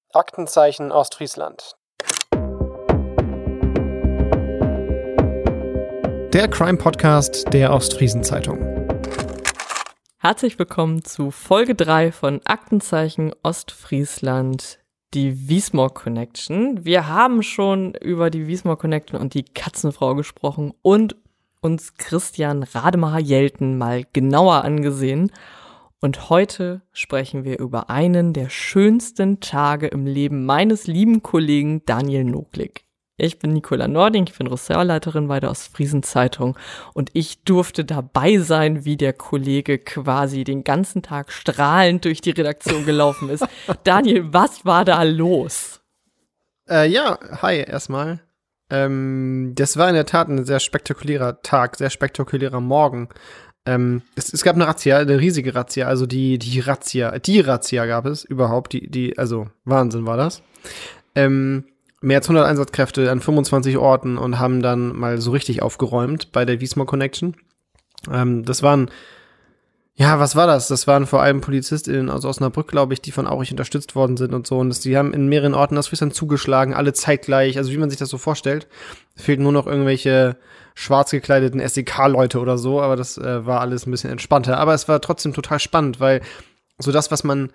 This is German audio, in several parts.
Aktenzeichen Ostfriesland. Der Crime-Podcast der Ostfriesen-Zeitung. Herzlich willkommen zu Folge 3 von Aktenzeichen Ostfriesland, die Wiesmoor Connection. Wir haben schon über die Wiesmoor Connection und die Katzenfrau gesprochen und uns Christian Rademacher-Jelten mal genauer angesehen. Und heute sprechen wir über einen der schönsten Tage im Leben meines lieben Kollegen Daniel Noglik. Ich bin Nicola Nording, ich bin Ressortleiterin bei der Ostfriesen-Zeitung und ich durfte dabei sein, wie der Kollege quasi den ganzen Tag strahlend durch die Redaktion gelaufen ist. Daniel, was war da los? Hi erstmal. Das war in der Tat ein sehr spektakulärer Tag, sehr spektakulärer Morgen. Es gab eine Razzia, eine riesige Razzia, also die Razzia gab es überhaupt, also Wahnsinn war das. Mehr als 100 Einsatzkräfte an 25 Orten und haben dann mal so richtig aufgeräumt bei der Wiesmoor Connection. Was war das? Das waren vor allem PolizistInnen aus Osnabrück, glaube ich, die von Aurich unterstützt worden sind und so. Und die haben in mehreren Orten aus Friesland zugeschlagen, alle zeitgleich, also wie man sich das so vorstellt. Fehlten nur noch irgendwelche schwarz gekleideten SEK-Leute oder so, aber das war alles ein bisschen entspannter. Aber es war trotzdem total spannend, weil so das,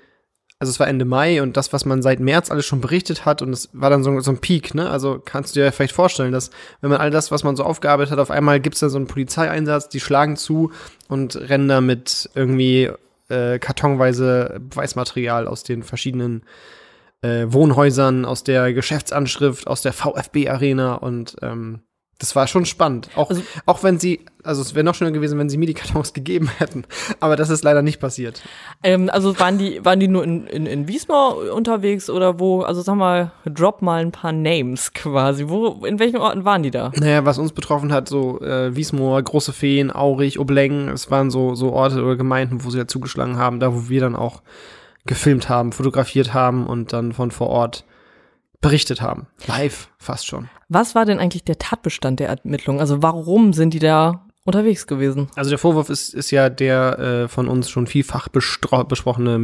es war Ende Mai und das, was man seit März alles schon berichtet hat, und es war dann so ein Peak, ne? Also kannst du dir vielleicht vorstellen, dass wenn man all das, was man so aufgearbeitet hat, auf einmal gibt's da so einen Polizeieinsatz, die schlagen zu und rennen da mit irgendwie kartonweise Beweismaterial aus den verschiedenen Wohnhäusern, aus der Geschäftsanschrift, aus der VfB-Arena und das war schon spannend. Auch wenn es wäre noch schöner gewesen, wenn sie mir die Kartons gegeben hätten. Aber das ist leider nicht passiert. Also waren die nur in Wiesmoor unterwegs oder wo? Also sag mal, drop mal ein paar Names quasi. In welchen Orten waren die da? Naja, was uns betroffen hat, so Wiesmoor, Große Feen, Aurich, Obleng, es waren so Orte oder Gemeinden, wo sie ja zugeschlagen haben, da wo wir dann auch gefilmt haben, fotografiert haben und dann von vor Ort berichtet haben. Live fast schon. Was war denn eigentlich der Tatbestand der Ermittlungen? Also warum sind die da unterwegs gewesen? Also der Vorwurf ist ja der von uns schon vielfach besprochene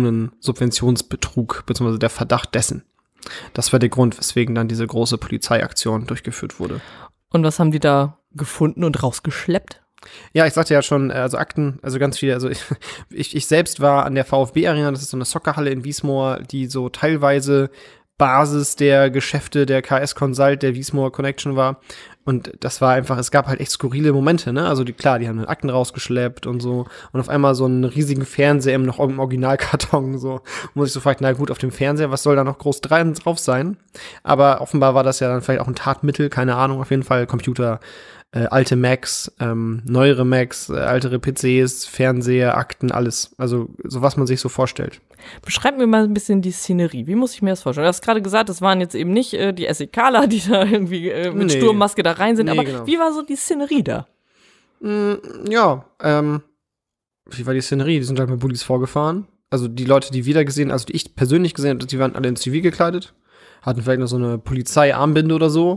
Millionen-Subventionsbetrug, beziehungsweise der Verdacht dessen. Das war der Grund, weswegen dann diese große Polizeiaktion durchgeführt wurde. Und was haben die da gefunden und rausgeschleppt? Ja, ich sagte ja schon, also Akten, also ganz viele, also ich selbst war an der VfB-Arena, das ist so eine Soccerhalle in Wiesmoor, die so teilweise Basis der Geschäfte der KS Consult, der Wiesmoor Connection war. Und das war einfach, es gab halt echt skurrile Momente, ne? Also die haben dann Akten rausgeschleppt und so. Und auf einmal so einen riesigen Fernseher im Originalkarton, so. Muss ich so fragen, na gut, auf dem Fernseher, was soll da noch groß drauf sein? Aber offenbar war das ja dann vielleicht auch ein Tatmittel, keine Ahnung, auf jeden Fall Computer, alte Macs, neuere Macs, ältere PCs, Fernseher, Akten, alles. Also so, was man sich so vorstellt. Beschreib mir mal ein bisschen die Szenerie. Wie muss ich mir das vorstellen? Du hast gerade gesagt, das waren jetzt eben nicht die SEKler, die da irgendwie mit Sturmmaske da rein sind. Aber genau. Wie war so die Szenerie da? Wie war die Szenerie? Die sind halt mit Bullis vorgefahren. Also die Leute, die wir da gesehen, also die ich persönlich gesehen habe, die waren alle in Zivil gekleidet. Hatten vielleicht noch so eine Polizeiarmbinde oder so.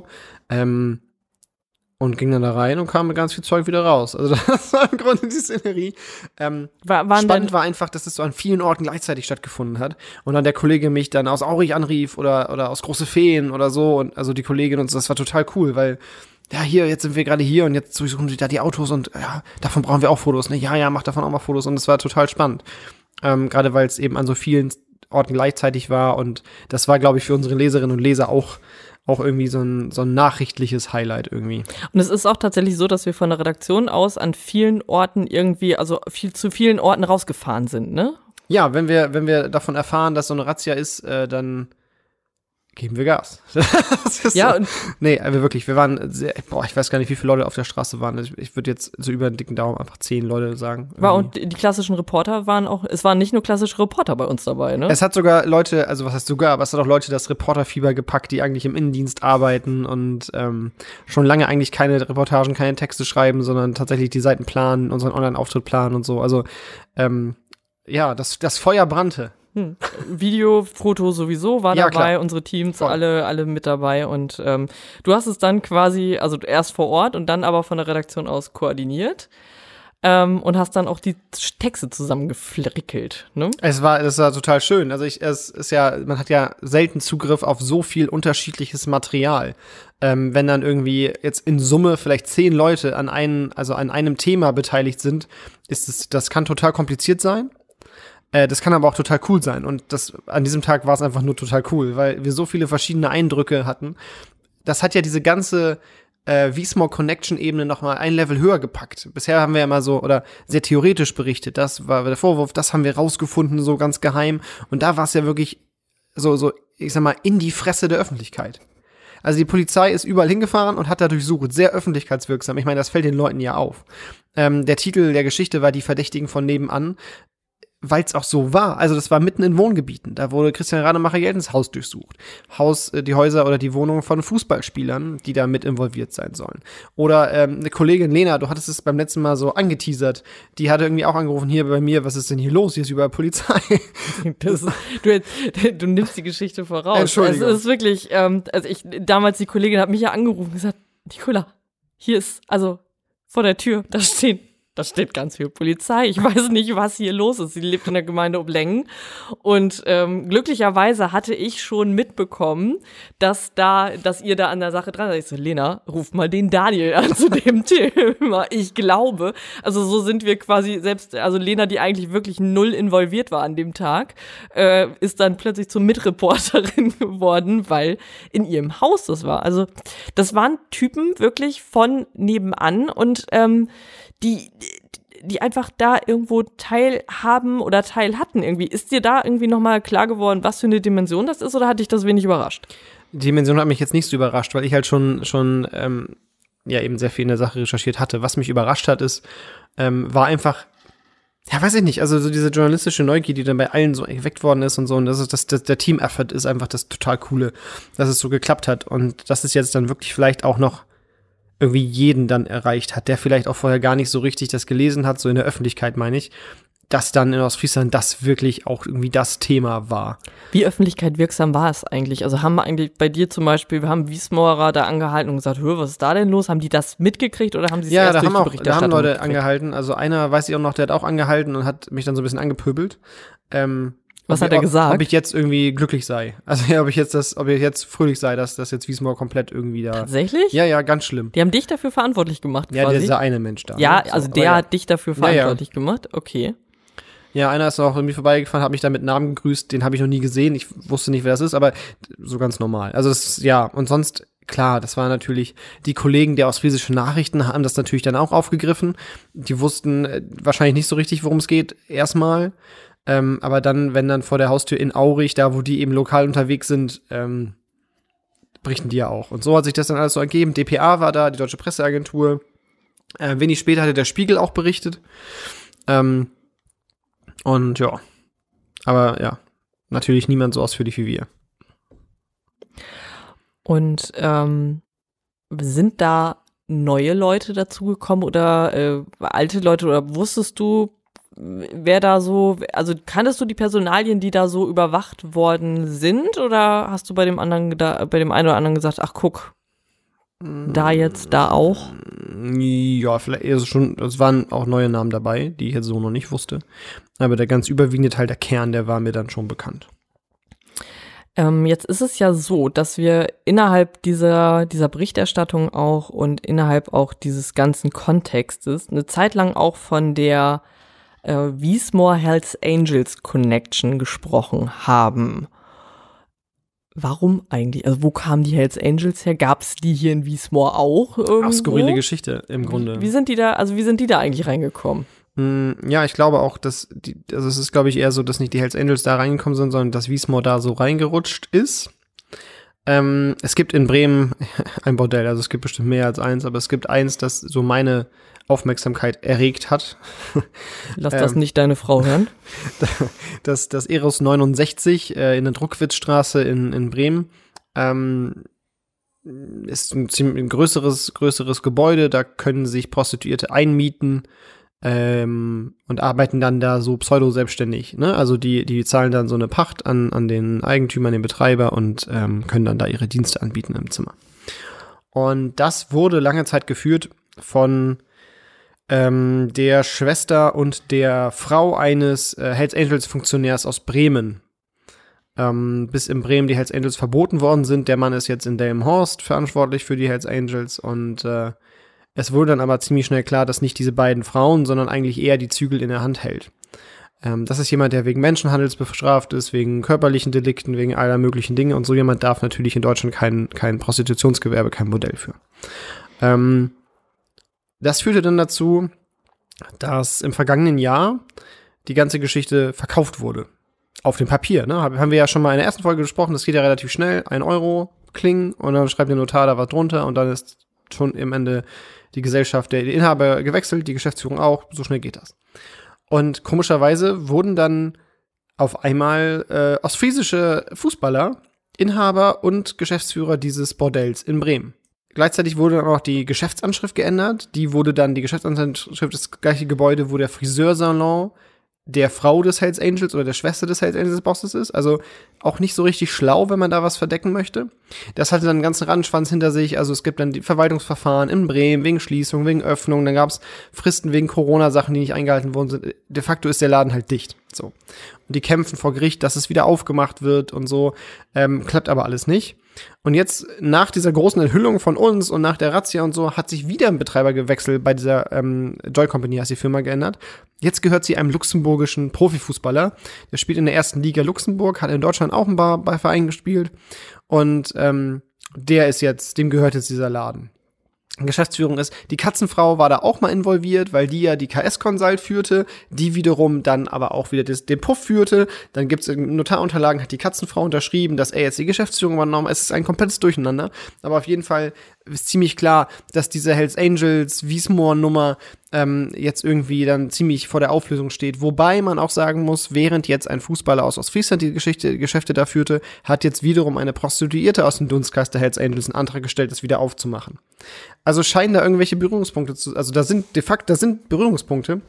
Und ging dann da rein und kam mit ganz viel Zeug wieder raus. Also das war im Grunde die Szenerie. Spannend war einfach, dass es so an vielen Orten gleichzeitig stattgefunden hat. Und dann der Kollege mich dann aus Aurich anrief oder aus Große Feen oder so. Und also die Kollegin und so, das war total cool, weil ja, jetzt sind wir gerade hier und jetzt suchen sie da die Autos und ja, davon brauchen wir auch Fotos. Ne? Ja, mach davon auch mal Fotos. Und es war total spannend. Gerade weil es eben an so vielen Orten gleichzeitig war. Und das war, glaube ich, für unsere Leserinnen und Leser auch irgendwie so ein nachrichtliches Highlight irgendwie. Und es ist auch tatsächlich so, dass wir von der Redaktion aus an vielen Orten irgendwie, also zu vielen Orten rausgefahren sind, ne? Ja, wenn wir davon erfahren, dass so eine Razzia ist, dann geben wir Gas. Das ist ja, so. Nee, aber wirklich, wir waren ich weiß gar nicht, wie viele Leute auf der Straße waren. Ich würde jetzt so über den dicken Daumen einfach 10 Leute sagen. Und die klassischen Reporter es waren nicht nur klassische Reporter bei uns dabei, ne? Es hat sogar Leute, also was heißt sogar, aber es hat auch Leute das Reporterfieber gepackt, die eigentlich im Innendienst arbeiten und schon lange eigentlich keine Reportagen, keine Texte schreiben, sondern tatsächlich die Seiten planen, unseren Online-Auftritt planen und so. Also, das Feuer brannte. Video, Foto sowieso war dabei, klar. Unsere Teams, alle mit dabei und du hast es dann quasi, also erst vor Ort und dann aber von der Redaktion aus koordiniert. und hast dann auch die Texte zusammengefrickelt, ne? Das war total schön. Also man hat ja selten Zugriff auf so viel unterschiedliches Material. Wenn dann irgendwie jetzt in Summe vielleicht 10 Leute an einem Thema beteiligt sind, das kann total kompliziert sein. Das kann aber auch total cool sein. Und an diesem Tag war es einfach nur total cool, weil wir so viele verschiedene Eindrücke hatten. Das hat ja diese ganze Wiesmoor Connection-Ebene noch mal ein Level höher gepackt. Bisher haben wir ja immer so, oder sehr theoretisch berichtet, das war der Vorwurf, das haben wir rausgefunden, so ganz geheim. Und da war es ja wirklich so, ich sag mal, in die Fresse der Öffentlichkeit. Also die Polizei ist überall hingefahren und hat da durchsucht, sehr öffentlichkeitswirksam. Ich meine, das fällt den Leuten ja auf. Der Titel der Geschichte war Die Verdächtigen von nebenan, weil es auch so war. Also das war mitten in Wohngebieten. Da wurde Christian Rademacher-Jeltens Haus durchsucht. Die Häuser oder die Wohnungen von Fußballspielern, die da mit involviert sein sollen. Oder eine Kollegin Lena, du hattest es beim letzten Mal so angeteasert, die hatte irgendwie auch angerufen, hier bei mir, was ist denn hier los? Hier ist überall Polizei. Du nimmst die Geschichte voraus. Entschuldigung. Es ist wirklich, damals die Kollegin hat mich ja angerufen und gesagt, Nicola, hier ist, also vor der Tür, da steht ganz viel Polizei. Ich weiß nicht, was hier los ist. Sie lebt in der Gemeinde Oblängen. Und glücklicherweise hatte ich schon mitbekommen, dass ihr da an der Sache dran seid. Ich so, Lena, ruf mal den Daniel an zu dem Thema. Ich glaube, also so sind wir quasi selbst, also Lena, die eigentlich wirklich null involviert war an dem Tag, ist dann plötzlich zur Mitreporterin geworden, weil in ihrem Haus das war. Also das waren Typen wirklich von nebenan und die einfach da irgendwo teilhaben oder teil hatten irgendwie. Ist dir da irgendwie nochmal klar geworden, was für eine Dimension das ist, oder hat dich das wenig überrascht? Die Dimension hat mich jetzt nicht so überrascht, weil ich halt schon eben sehr viel in der Sache recherchiert hatte. Was mich überrascht hat, war einfach, ja, weiß ich nicht, also so diese journalistische Neugier, die dann bei allen so geweckt worden ist und so, und der Team-Effort ist einfach das total Coole, dass es so geklappt hat, und dass es jetzt dann wirklich vielleicht auch noch irgendwie jeden dann erreicht hat, der vielleicht auch vorher gar nicht so richtig das gelesen hat, so in der Öffentlichkeit meine ich, dass dann in Ostfriesland das wirklich auch irgendwie das Thema war. Wie öffentlichkeitswirksam war es eigentlich? Also haben wir eigentlich bei dir zum Beispiel, wir haben Wiesmoorer da angehalten und gesagt, was ist da denn los? Haben die das mitgekriegt oder haben sie es erst durch die Berichterstattung da haben Leute mitgekriegt? Angehalten. Also einer, weiß ich auch noch, der hat auch angehalten und hat mich dann so ein bisschen angepöbelt. Was hat er gesagt? Ob ich jetzt irgendwie glücklich sei. Also ja, ob ich jetzt fröhlich sei, dass das jetzt Wiesmoor komplett irgendwie da. Tatsächlich? Ja, ganz schlimm. Die haben dich dafür verantwortlich gemacht, ja, quasi? dieser eine Mensch da. Ja, ne? also der hat dich dafür verantwortlich ja. gemacht? Okay. Ja, einer ist auch irgendwie vorbeigefahren, hat mich da mit Namen gegrüßt, den habe ich noch nie gesehen. Ich wusste nicht, wer das ist, aber so ganz normal. Also das, ja, und sonst, klar, das war natürlich, die Kollegen der ostfriesischen Nachrichten haben das natürlich dann auch aufgegriffen. Die wussten wahrscheinlich nicht so richtig, worum es geht, erstmal. Aber dann, wenn dann vor der Haustür in Aurich, da wo die eben lokal unterwegs sind, berichten die ja auch. Und so hat sich das dann alles so ergeben. dpa war da, die Deutsche Presseagentur. Wenig später hatte der Spiegel auch berichtet. Und ja, aber ja, natürlich niemand so ausführlich wie wir. Und sind da neue Leute dazugekommen oder alte Leute, oder wusstest du, wer da so, also kanntest du die Personalien, die da so überwacht worden sind, oder hast du bei dem einen oder anderen gesagt, ach guck, da jetzt, da auch? Ja, vielleicht es waren auch neue Namen dabei, die ich jetzt so noch nicht wusste. Aber der ganz überwiegende Teil, der Kern, der war mir dann schon bekannt. Jetzt ist es ja so, dass wir innerhalb dieser Berichterstattung auch und innerhalb auch dieses ganzen Kontextes eine Zeit lang auch von der Wiesmoor Hells Angels Connection gesprochen haben. Warum eigentlich? Also wo kamen die Hells Angels her? Gab es die hier in Wiesmoor auch irgendwo? Ach, skurrile Geschichte im Grunde. Wie sind die da eigentlich reingekommen? Ja, ich glaube auch, dass es ist, glaube ich, eher so, dass nicht die Hells Angels da reingekommen sind, sondern dass Wiesmoor da so reingerutscht ist. Es gibt in Bremen ein Bordell, also es gibt bestimmt mehr als eins, aber es gibt eins, das so meine Aufmerksamkeit erregt hat. Lass das nicht deine Frau hören. Das Eros 69 in der Druckwitzstraße in Bremen ist ein ziemlich größeres Gebäude, da können sich Prostituierte einmieten und arbeiten dann da so pseudo-selbstständig, ne? Also die zahlen dann so eine Pacht an den Eigentümer, an den Betreiber und können dann da ihre Dienste anbieten im Zimmer. Und das wurde lange Zeit geführt von der Schwester und der Frau eines Hells Angels Funktionärs aus Bremen. Bis in Bremen die Hells Angels verboten worden sind. Der Mann ist jetzt in Delmenhorst verantwortlich für die Hells Angels und es wurde dann aber ziemlich schnell klar, dass nicht diese beiden Frauen, sondern eigentlich eher die Zügel in der Hand hält. Das ist jemand, der wegen Menschenhandels bestraft ist, wegen körperlichen Delikten, wegen aller möglichen Dinge und so jemand darf natürlich in Deutschland kein Prostitutionsgewerbe, kein Modell für. Das führte dann dazu, dass im vergangenen Jahr die ganze Geschichte verkauft wurde. Auf dem Papier, ne? Haben wir ja schon mal in der ersten Folge gesprochen, das geht ja relativ schnell, 1 Euro, Kling, und dann schreibt der Notar da was drunter und dann ist schon am Ende die Gesellschaft, der Inhaber gewechselt, die Geschäftsführung auch, so schnell geht das. Und komischerweise wurden dann auf einmal ostfriesische Fußballer Inhaber und Geschäftsführer dieses Bordells in Bremen. Gleichzeitig wurde dann auch die Geschäftsanschrift geändert. Die Geschäftsanschrift des gleichen Gebäude, wo der Friseursalon der Frau des Hells Angels oder der Schwester des Hells Angels Bosses ist. Also auch nicht so richtig schlau, wenn man da was verdecken möchte. Das hatte dann einen ganzen Rattenschwanz hinter sich. Also es gibt dann die Verwaltungsverfahren in Bremen wegen Schließung, wegen Öffnung. Dann gab es Fristen wegen Corona-Sachen, die nicht eingehalten worden sind. De facto ist der Laden halt dicht. So. Und die kämpfen vor Gericht, dass es wieder aufgemacht wird und so. Klappt aber alles nicht. Und jetzt, nach dieser großen Enthüllung von uns und nach der Razzia und so, hat sich wieder ein Betreiber gewechselt bei dieser Joy Company, heißt die Firma, geändert. Jetzt gehört sie einem luxemburgischen Profifußballer. Der spielt in der 1. Liga Luxemburg, hat in Deutschland auch ein paar bei Vereinen gespielt. Und dem gehört jetzt dieser Laden. Geschäftsführung ist, die Katzenfrau war da auch mal involviert, weil die ja die KS Consult führte, die wiederum dann aber auch wieder den Puff führte. Dann gibt's in Notarunterlagen, hat die Katzenfrau unterschrieben, dass er jetzt die Geschäftsführung übernommen. Es ist ein komplettes Durcheinander. Aber auf jeden Fall ist ziemlich klar, dass diese Hells Angels Wiesmoor-Nummer jetzt irgendwie dann ziemlich vor der Auflösung steht. Wobei man auch sagen muss, während jetzt ein Fußballer aus Ostfriesland die Geschäfte da führte, hat jetzt wiederum eine Prostituierte aus dem Dunstkreis der Hells Angels einen Antrag gestellt, das wieder aufzumachen. Also scheinen da irgendwelche Berührungspunkte da sind Berührungspunkte.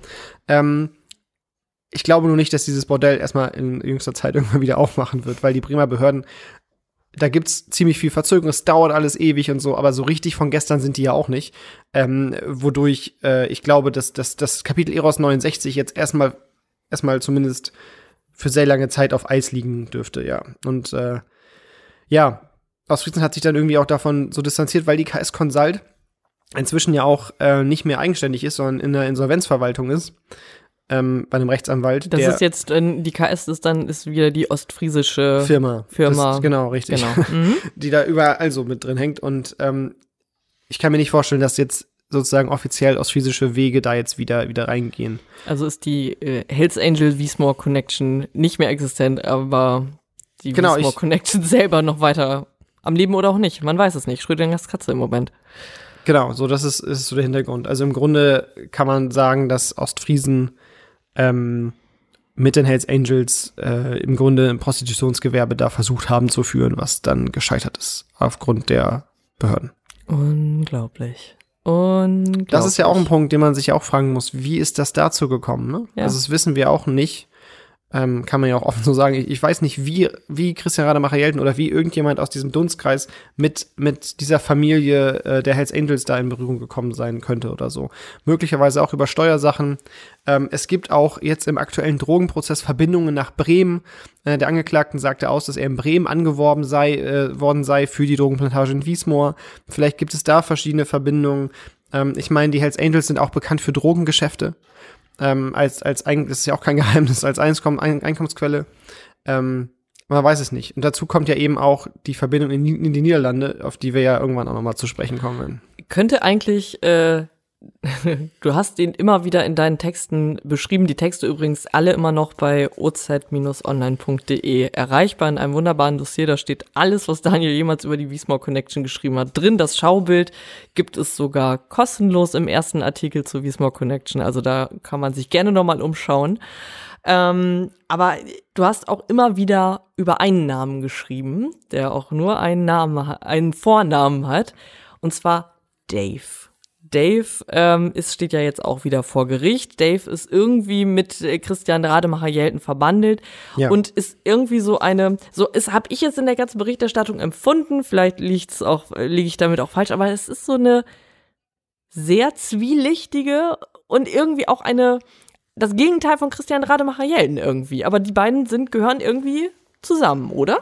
Ich glaube nur nicht, dass dieses Bordell erstmal in jüngster Zeit irgendwann wieder aufmachen wird, weil die Bremer Behörden, da gibt's ziemlich viel Verzögerung, es dauert alles ewig und so, aber so richtig von gestern sind die ja auch nicht. Wodurch ich glaube, dass das Kapitel Eros 69 jetzt erstmal zumindest für sehr lange Zeit auf Eis liegen dürfte, ja. Und Ostfriesland hat sich dann irgendwie auch davon so distanziert, weil die KS Consult inzwischen ja auch nicht mehr eigenständig ist, sondern in der Insolvenzverwaltung ist. Bei einem Rechtsanwalt. Das ist jetzt, die KS ist wieder die ostfriesische Firma. Das, genau, richtig. Genau. Mhm. Die da überall so mit drin hängt. Und ich kann mir nicht vorstellen, dass jetzt sozusagen offiziell ostfriesische Wege da jetzt wieder reingehen. Also ist die Hells Angel Wiesmoor Connection nicht mehr existent, aber die Wiesmoor Connection selber noch weiter am Leben oder auch nicht. Man weiß es nicht. Schrödingers Katze im Moment. Genau, so das ist so der Hintergrund. Also im Grunde kann man sagen, dass Ostfriesen mit den Hells Angels im Grunde ein Prostitutionsgewerbe da versucht haben zu führen, was dann gescheitert ist aufgrund der Behörden. Unglaublich. Das ist ja auch ein Punkt, den man sich auch fragen muss, wie ist das dazu gekommen? Ne? Ja. Also das wissen wir auch nicht. Kann man ja auch offen so sagen. Ich weiß nicht, wie Christian Rademacher-Jelten oder wie irgendjemand aus diesem Dunstkreis mit dieser Familie der Hells Angels da in Berührung gekommen sein könnte oder so. Möglicherweise auch über Steuersachen. Es gibt auch jetzt im aktuellen Drogenprozess Verbindungen nach Bremen. Der Angeklagten sagte aus, dass er in Bremen angeworben worden sei für die Drogenplantage in Wiesmoor. Vielleicht gibt es da verschiedene Verbindungen. Ich meine, die Hells Angels sind auch bekannt für Drogengeschäfte. Das ist ja auch kein Geheimnis, als Einkommensquelle. Man weiß es nicht. Und dazu kommt ja eben auch die Verbindung in die Niederlande, auf die wir ja irgendwann auch nochmal zu sprechen kommen werden. Könnte eigentlich, du hast ihn immer wieder in deinen Texten beschrieben, die Texte übrigens alle immer noch bei oz-online.de erreichbar in einem wunderbaren Dossier, da steht alles, was Daniel jemals über die Wiesmoor Connection geschrieben hat, drin. Das Schaubild gibt es sogar kostenlos im ersten Artikel zur Wiesmoor Connection, also da kann man sich gerne nochmal umschauen. Aber du hast auch immer wieder über einen Namen geschrieben, der auch nur einen Vornamen hat, und zwar Dave. Dave steht ja jetzt auch wieder vor Gericht. Dave ist irgendwie mit Christian Rademacher-Jelten verbandelt und ist irgendwie habe ich jetzt in der ganzen Berichterstattung empfunden, vielleicht liege ich damit auch falsch, aber es ist so eine sehr zwielichtige und irgendwie auch das Gegenteil von Christian Rademacher-Jelden irgendwie. Aber die beiden gehören irgendwie zusammen, oder?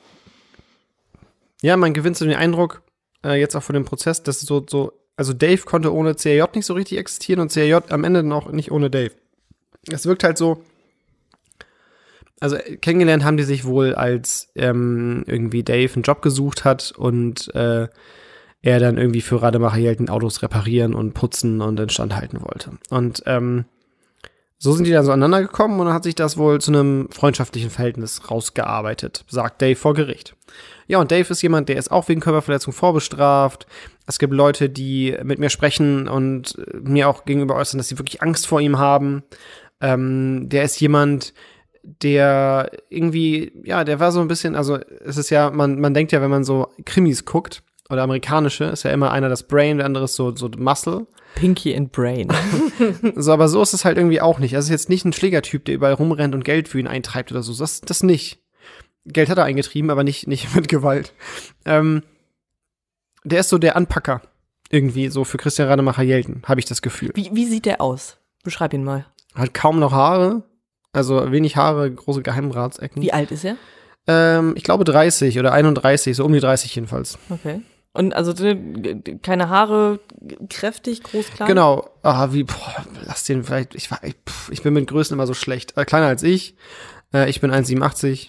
Ja, man gewinnt so den Eindruck, jetzt auch von dem Prozess, dass also Dave konnte ohne CRJ nicht so richtig existieren und CRJ am Ende dann auch nicht ohne Dave. Es wirkt halt so, also kennengelernt haben die sich wohl, als irgendwie Dave einen Job gesucht hat und er dann irgendwie für Rademacher-Jelden Autos reparieren und putzen und instand halten wollte. Und so sind die dann so aneinander gekommen und dann hat sich das wohl zu einem freundschaftlichen Verhältnis rausgearbeitet, sagt Dave vor Gericht. Ja, und Dave ist jemand, der ist auch wegen Körperverletzung vorbestraft. Es gibt Leute, die mit mir sprechen und mir auch gegenüber äußern, dass sie wirklich Angst vor ihm haben. Der ist jemand, der irgendwie, ja, der war so ein bisschen, also es ist ja, man denkt ja, wenn man so Krimis guckt oder amerikanische, ist ja immer einer das Brain, der andere ist so Muscle. Pinky and Brain. So, aber so ist es halt irgendwie auch nicht. Also es ist jetzt nicht ein Schlägertyp, der überall rumrennt und Geld für ihn eintreibt oder so. Das nicht. Geld hat er eingetrieben, aber nicht mit Gewalt. Der ist so der Anpacker irgendwie so für Christian Rademacher-Jelden, habe ich das Gefühl. Wie sieht der aus? Beschreib ihn mal. Hat kaum noch Haare, also wenig Haare, große Geheimratsecken. Wie alt ist er? Ich glaube 30 oder 31, so um die 30 jedenfalls. Okay. Und also keine Haare, kräftig, groß, klein? Genau. Lass den vielleicht, ich bin mit Größen immer so schlecht. Kleiner als ich. Ich bin 1,87.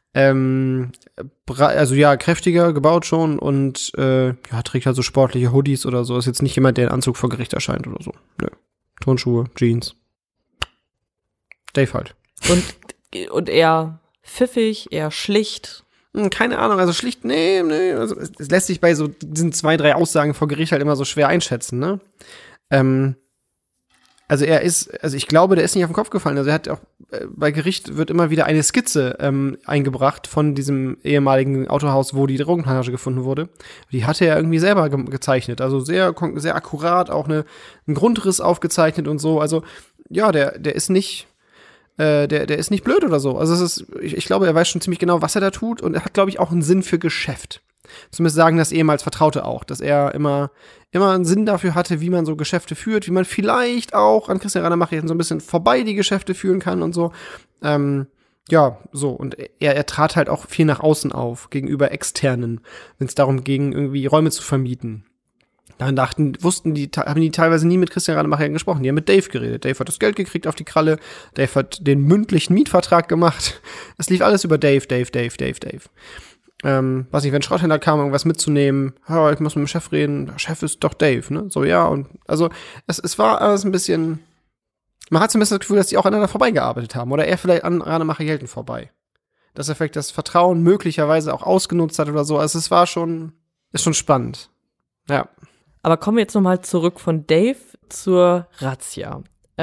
Also ja, kräftiger gebaut schon und trägt halt so sportliche Hoodies oder so. Ist jetzt nicht jemand, der in Anzug vor Gericht erscheint oder so. Nö. Turnschuhe, Jeans. Dave halt. Und eher pfiffig, eher schlicht? Keine Ahnung, also schlicht, nee. Also es lässt sich bei so diesen 2, 3 Aussagen vor Gericht halt immer so schwer einschätzen, ne? Also ich glaube, der ist nicht auf den Kopf gefallen. Also er hat auch, bei Gericht wird immer wieder eine Skizze eingebracht von diesem ehemaligen Autohaus, wo die Drogenplantage gefunden wurde. Die hatte er irgendwie selber gezeichnet. Also sehr, sehr akkurat, auch einen Grundriss aufgezeichnet und so. Also ja, der ist nicht, der ist nicht blöd oder so. Also ich glaube, er weiß schon ziemlich genau, was er da tut und er hat, glaube ich, auch einen Sinn für Geschäft. Zumindest sagen das ehemals Vertraute auch, dass er immer einen Sinn dafür hatte, wie man so Geschäfte führt, wie man vielleicht auch an Christian Rademacher so ein bisschen vorbei die Geschäfte führen kann und so. So. Und er trat halt auch viel nach außen auf, gegenüber Externen, wenn es darum ging, irgendwie Räume zu vermieten. Dann haben die teilweise nie mit Christian Rademacher gesprochen. Die haben mit Dave geredet. Dave hat das Geld gekriegt auf die Kralle. Dave hat den mündlichen Mietvertrag gemacht. Es lief alles über Dave. Weiß nicht, wenn ein Schrotthändler kam, irgendwas mitzunehmen, ich muss mit dem Chef reden, der Chef ist doch Dave, ne? So, ja, und also es war alles ein bisschen, man hat so ein bisschen das Gefühl, dass die auch aneinander vorbeigearbeitet haben oder er vielleicht an Rademacher-Jelden vorbei. Dass er vielleicht das Vertrauen möglicherweise auch ausgenutzt hat oder so. Also es war schon spannend. Ja. Aber kommen wir jetzt nochmal zurück von Dave zur Razzia.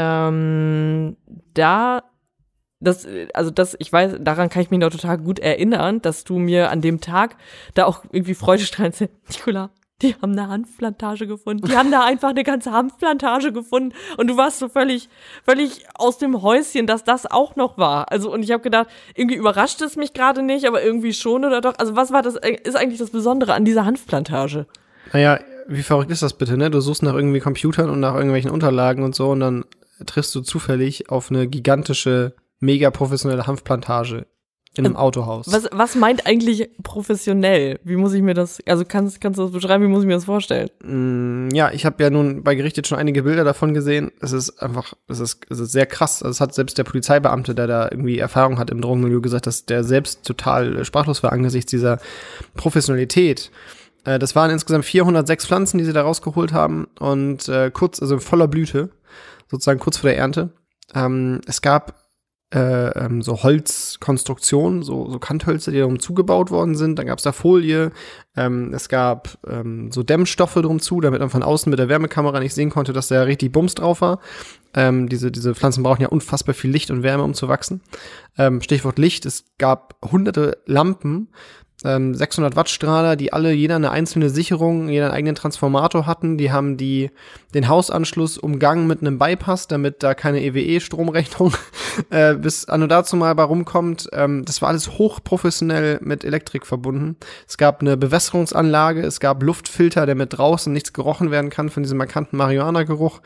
Ich weiß, daran kann ich mich noch total gut erinnern, dass du mir an dem Tag da auch irgendwie freudestrahlend sagst, Nicola, die haben eine Hanfplantage gefunden. Die haben da einfach eine ganze Hanfplantage gefunden. Und du warst so völlig aus dem Häuschen, dass das auch noch war. Also, und ich habe gedacht, irgendwie überrascht es mich gerade nicht, aber irgendwie schon oder doch. Also, was war das, ist eigentlich das Besondere an dieser Hanfplantage? Naja, wie verrückt ist das bitte, ne? Du suchst nach irgendwie Computern und nach irgendwelchen Unterlagen und so und dann triffst du zufällig auf eine gigantische, mega professionelle Hanfplantage in einem Autohaus. Was meint eigentlich professionell? Wie muss ich mir das, also kannst du das beschreiben, wie muss ich mir das vorstellen? Ja, ich habe ja nun bei Gericht jetzt schon einige Bilder davon gesehen. Es ist sehr krass. Also es hat selbst der Polizeibeamte, der da irgendwie Erfahrung hat im Drogenmilieu, gesagt, dass der selbst total sprachlos war angesichts dieser Professionalität. Das waren insgesamt 406 Pflanzen, die sie da rausgeholt haben und also in voller Blüte, sozusagen kurz vor der Ernte. Es gab so Holzkonstruktionen, so Kanthölzer, die darum zugebaut worden sind. Dann gab es da Folie. Es gab so Dämmstoffe drum zu, damit man von außen mit der Wärmekamera nicht sehen konnte, dass da richtig Bums drauf war. Diese Pflanzen brauchen ja unfassbar viel Licht und Wärme, um zu wachsen. Stichwort Licht, es gab hunderte Lampen, 600 Watt Strahler, die alle jeder eine einzelne Sicherung, jeder einen eigenen Transformator hatten. Die haben den Hausanschluss umgangen mit einem Bypass, damit da keine EWE-Stromrechnung bis an und dazu mal bei rumkommt. Das war alles hochprofessionell mit Elektrik verbunden. Es gab eine Bewässerungsanlage, es gab Luftfilter, damit draußen nichts gerochen werden kann von diesem markanten Marihuana-Geruch.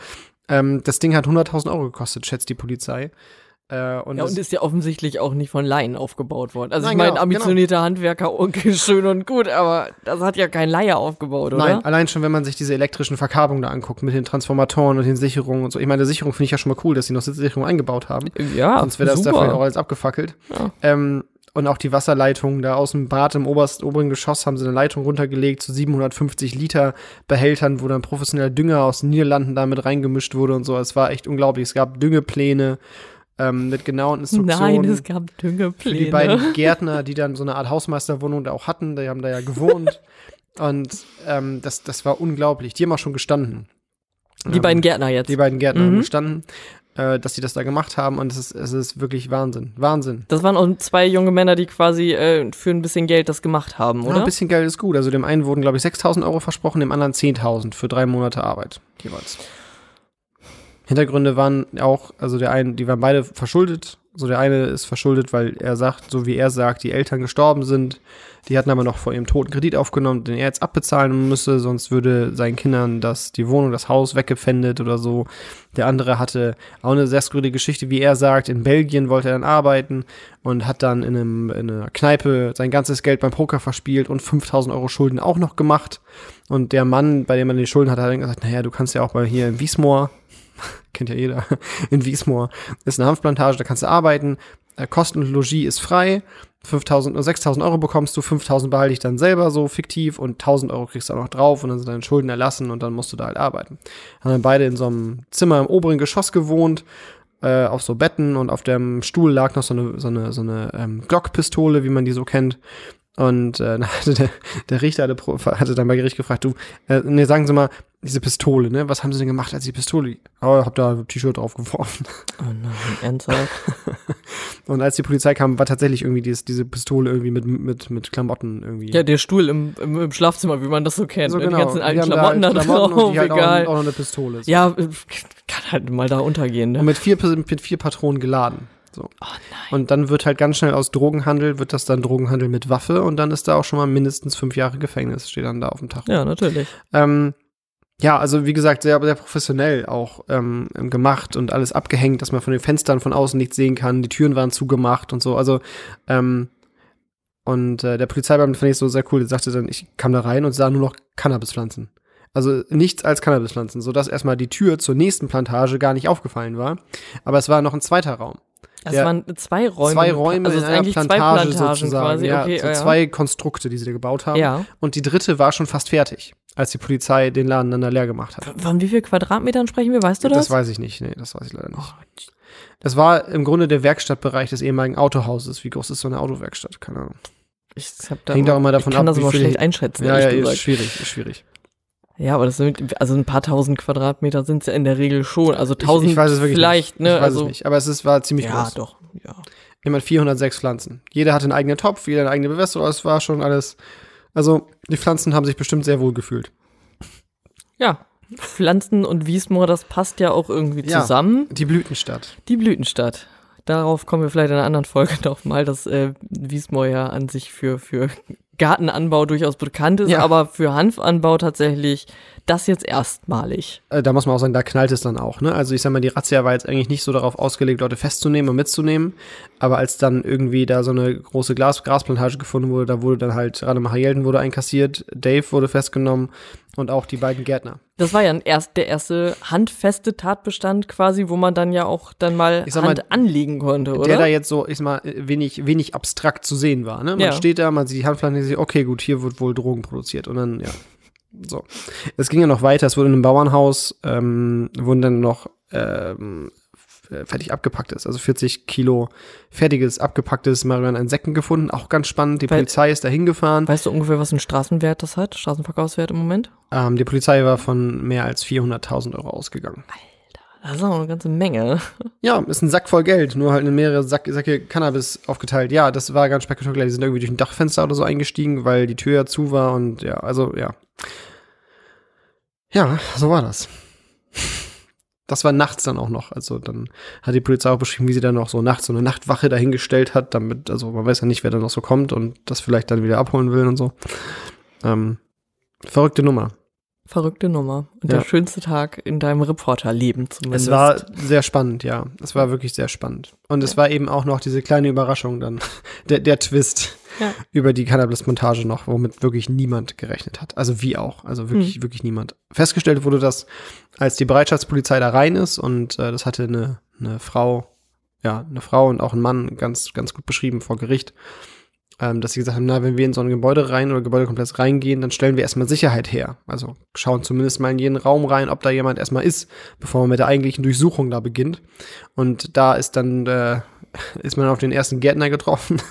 Das Ding hat 100.000 Euro gekostet, schätzt die Polizei. Und ist ja offensichtlich auch nicht von Laien aufgebaut worden. Also Nein, ich meine, genau. ambitionierter Handwerker, okay, schön und gut, aber das hat ja kein Laie aufgebaut, oder? Nein, allein schon, wenn man sich diese elektrischen Verkabelungen da anguckt, mit den Transformatoren und den Sicherungen und so. Ich meine, der Sicherung finde ich ja schon mal cool, dass sie noch Sicherung eingebaut haben. Ja, sonst wäre das super. dafür auch alles abgefackelt. Ja. Und auch die Wasserleitung da aus dem Bad im oberen Geschoss haben sie eine Leitung runtergelegt zu 750 Liter Behältern, wo dann professioneller Dünger aus den Niederlanden da mit reingemischt wurde und so. Es war echt unglaublich. Es gab Düngepläne mit genauen Instruktionen. Nein, es gab Düngepläne. Für die beiden Gärtner, die dann so eine Art Hausmeisterwohnung da auch hatten, die haben da ja gewohnt. Und das war unglaublich. Die haben auch schon gestanden. Die beiden Gärtner jetzt. Die beiden Gärtner haben gestanden, dass sie das da gemacht haben. Und es ist wirklich Wahnsinn. Wahnsinn. Das waren auch 2 junge Männer, die quasi für ein bisschen Geld das gemacht haben, oder? Ja, ein bisschen Geld ist gut. Also dem einen wurden, glaube ich, 6.000 Euro versprochen, dem anderen 10.000 für 3 Monate Arbeit jeweils. Hintergründe waren auch, also die waren beide verschuldet. So der eine ist verschuldet, weil er sagt, so wie er sagt, die Eltern gestorben sind. Die hatten aber noch vor ihrem Tod einen Kredit aufgenommen, den er jetzt abbezahlen müsse, sonst würde seinen Kindern die Wohnung, das Haus weggepfändet oder so. Der andere hatte auch eine sehr skurrile Geschichte, wie er sagt. In Belgien wollte er dann arbeiten und hat dann in einer Kneipe sein ganzes Geld beim Poker verspielt und 5.000 Euro Schulden auch noch gemacht. Und der Mann, bei dem man die Schulden hatte, hat dann gesagt, naja, du kannst ja auch mal hier in Wiesmoor, kennt ja jeder, in Wiesmoor ist eine Hanfplantage, da kannst du arbeiten, Kosten und Logis ist frei, 5.000 oder 6.000 Euro bekommst du, 5.000 behalte ich dann selber so fiktiv und 1.000 Euro kriegst du auch noch drauf und dann sind deine Schulden erlassen und dann musst du da halt arbeiten. Haben dann beide in so einem Zimmer im oberen Geschoss gewohnt, auf so Betten und auf dem Stuhl lag noch so eine Glockpistole, wie man die so kennt. Und dann hatte der Richter hatte dann bei Gericht gefragt, sagen Sie mal, diese Pistole, ne? Was haben Sie denn gemacht, als die Pistole? Oh, ich hab da ein T-Shirt drauf geworfen. Oh nein, ernsthaft? Und als die Polizei kam, war tatsächlich irgendwie diese Pistole irgendwie mit Klamotten irgendwie. Ja, der Stuhl im Schlafzimmer, wie man das so kennt. So, Die genau. ganzen alten Die haben Klamotten da drauf, und die halt egal. auch noch eine Pistole. So. Ja, kann halt mal da untergehen, ne? Und mit 4 Patronen geladen. So. Oh nein. Und dann wird halt ganz schnell aus Drogenhandel, wird das dann Drogenhandel mit Waffe und dann ist da auch schon mal mindestens 5 Jahre Gefängnis, steht dann da auf dem Tacho. Ja, natürlich. Ja, also wie gesagt, sehr, sehr professionell auch gemacht und alles abgehängt, dass man von den Fenstern von außen nichts sehen kann. Die Türen waren zugemacht und so. Also, der Polizeibeamte fand ich so sehr cool. Der sagte dann, ich kam da rein und sah nur noch Cannabispflanzen. Also nichts als Cannabispflanzen, sodass erstmal die Tür zur nächsten Plantage gar nicht aufgefallen war. Aber es war noch ein zweiter Raum. Es waren 2 Räume. 2 Räume also in einer eigentlich Plantage 2 Plantagen sozusagen. quasi. Ja, Okay, so 2 Konstrukte, die sie da gebaut haben. Ja. Und die dritte war schon fast fertig, als die Polizei den Laden dann da leer gemacht hat. Von wie viel Quadratmetern sprechen wir, weißt du das? Das weiß ich nicht, nee, das weiß ich leider nicht. Das war im Grunde der Werkstattbereich des ehemaligen Autohauses. Wie groß ist so eine Autowerkstatt? Keine Ahnung. Hängt auch immer davon ab, ich kann ab, das wie immer viel- schlecht einschätzen. Ja, ehrlich ist gesagt. schwierig. Ja, aber das sind, also ein paar tausend Quadratmeter sind es ja in der Regel schon. Also 1.000 Ich weiß es wirklich vielleicht, nicht. ne? Ich weiß Also es nicht, aber war ziemlich ja, groß. doch. Ja. Jemand 406 Pflanzen. Jeder hatte einen eigenen Topf, jeder eine eigene Bewässerung, es war schon alles. Also, die Pflanzen haben sich bestimmt sehr wohl gefühlt. Ja. Pflanzen und Wiesmoor, das passt ja auch irgendwie zusammen. Die Blütenstadt. Die Blütenstadt. Darauf kommen wir vielleicht in einer anderen Folge noch mal, dass Wiesmoor ja an sich für Gartenanbau durchaus bekannt ist, Ja. aber für Hanfanbau tatsächlich das jetzt erstmalig. Da muss man auch sagen, da knallt es dann auch, ne? Also ich sag mal, die Razzia war jetzt eigentlich nicht so darauf ausgelegt, Leute festzunehmen und mitzunehmen. Aber als dann irgendwie da so eine große Grasplantage gefunden wurde, da wurde dann halt Rademacher Jelden wurde einkassiert, Dave wurde festgenommen und auch die beiden Gärtner. Das war ja der erste handfeste Tatbestand quasi, wo man dann ja auch dann mal Ich sag mal, Hand anlegen konnte, oder? Der da jetzt so, ich sag mal, wenig abstrakt zu sehen war, ne? Man Ja. steht da, man sieht die Handpflanze, sieht, okay, gut, hier wird wohl Drogen produziert und dann, ja. So. Es ging ja noch weiter, es wurde in einem Bauernhaus, wurden dann noch fertig abgepacktes, also 40 Kilo fertiges, abgepacktes Marihuana in Säcken gefunden, auch ganz spannend. Die Polizei ist da hingefahren. Weißt du ungefähr, was ein Straßenwert das hat? Straßenverkaufswert im Moment? Die Polizei war von mehr als 400.000 Euro ausgegangen. Das ist auch eine ganze Menge. Ja, ist ein Sack voll Geld, nur halt in mehrere Säcke Cannabis aufgeteilt. Ja, das war ganz spektakulär. Die sind irgendwie durch ein Dachfenster oder so eingestiegen, weil die Tür ja zu war und ja, also ja. Ja, so war das. Das war nachts dann auch noch. Also dann hat die Polizei auch beschrieben, wie sie dann noch so nachts so eine Nachtwache dahingestellt hat, damit, also man weiß ja nicht, wer da noch so kommt und das vielleicht dann wieder abholen will und so. Verrückte Nummer. verrückte Nummer. Und der schönste Tag in deinem Reporterleben zumindest. Es war sehr spannend, ja. Es war wirklich sehr spannend. Und es war eben auch noch diese kleine Überraschung dann, der Twist über die Cannabis-Montage noch, womit wirklich niemand gerechnet hat. Also wie auch. Also wirklich, wirklich niemand. Festgestellt wurde das, als die Bereitschaftspolizei da rein ist und das hatte eine Frau und auch ein Mann ganz, ganz gut beschrieben vor Gericht, dass sie gesagt haben, wenn wir in so ein Gebäude rein oder Gebäudekomplex reingehen, dann stellen wir erstmal Sicherheit her. Also schauen zumindest mal in jeden Raum rein, ob da jemand erstmal ist, bevor man mit der eigentlichen Durchsuchung da beginnt. Und da ist dann ist man auf den ersten Gärtner getroffen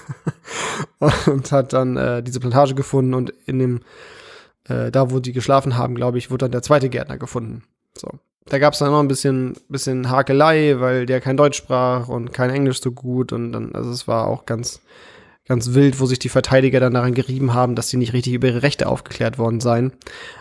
und hat dann diese Plantage gefunden und in dem da, wo die geschlafen haben, glaube ich, wurde dann der zweite Gärtner gefunden. So. Da gab es dann noch ein bisschen Hakelei, weil der kein Deutsch sprach und kein Englisch so gut und dann, also es war auch ganz wild, wo sich die Verteidiger dann daran gerieben haben, dass sie nicht richtig über ihre Rechte aufgeklärt worden seien.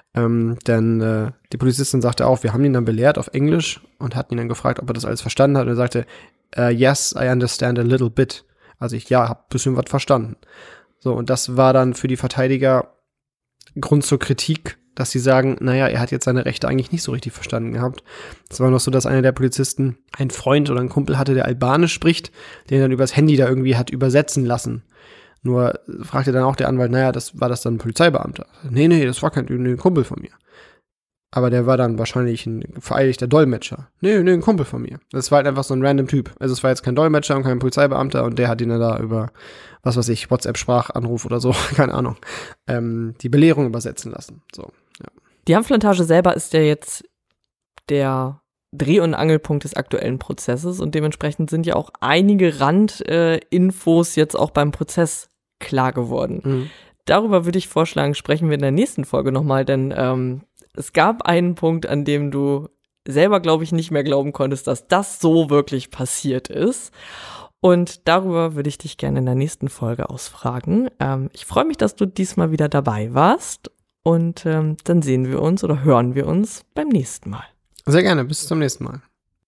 Denn die Polizistin sagte auch, wir haben ihn dann belehrt auf Englisch und hatten ihn dann gefragt, ob er das alles verstanden hat. Und er sagte, yes, I understand a little bit. Also ich, hab ein bisschen was verstanden. So, und das war dann für die Verteidiger Grund zur Kritik, dass sie sagen, er hat jetzt seine Rechte eigentlich nicht so richtig verstanden gehabt. Es war noch so, dass einer der Polizisten einen Freund oder einen Kumpel hatte, der Albanisch spricht, den dann übers Handy da irgendwie hat übersetzen lassen. Nur fragte dann auch der Anwalt, war das dann ein Polizeibeamter? Nee, das war kein Kumpel von mir. Aber der war dann wahrscheinlich ein vereidigter Dolmetscher. Nee, ein Kumpel von mir. Das war halt einfach so ein random Typ. Also es war jetzt kein Dolmetscher und kein Polizeibeamter und der hat ihn dann da über, was weiß ich, WhatsApp-Sprachanruf oder so, keine Ahnung, die Belehrung übersetzen lassen. So, ja. Die Hanfplantage selber ist ja jetzt der Dreh- und Angelpunkt des aktuellen Prozesses und dementsprechend sind ja auch einige Randinfos jetzt auch beim Prozess klar geworden. Mhm. Darüber würde ich vorschlagen, sprechen wir in der nächsten Folge nochmal, denn es gab einen Punkt, an dem du selber, glaube ich, nicht mehr glauben konntest, dass das so wirklich passiert ist. Und darüber würde ich dich gerne in der nächsten Folge ausfragen. Ich freue mich, dass du diesmal wieder dabei warst und dann sehen wir uns oder hören wir uns beim nächsten Mal. Sehr gerne, bis zum nächsten Mal.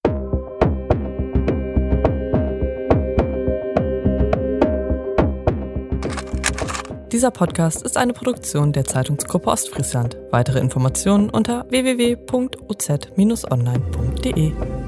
Dieser Podcast ist eine Produktion der Zeitungsgruppe Ostfriesland. Weitere Informationen unter www.oz-online.de.